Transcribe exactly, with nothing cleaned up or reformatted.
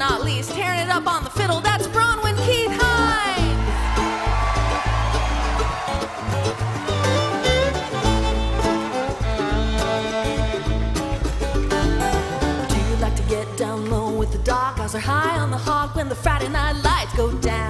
not least, tearing it up on the fiddle